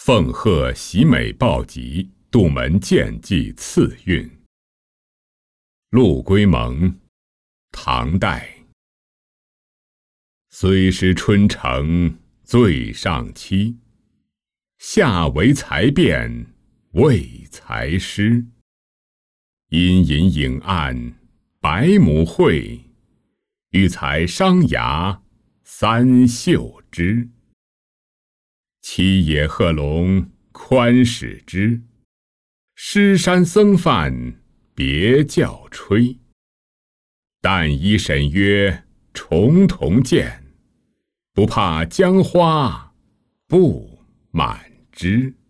奉贺喜美报疾，杜门见迹次韵。陆龟蒙，唐代。虽失春城最上期，下为才变为才师。阴隐影暗百亩慧，欲采商牙三秀枝。七野鹤龙宽始之，狮山僧范别教吹。但依沈约重同见，不怕江花不满枝。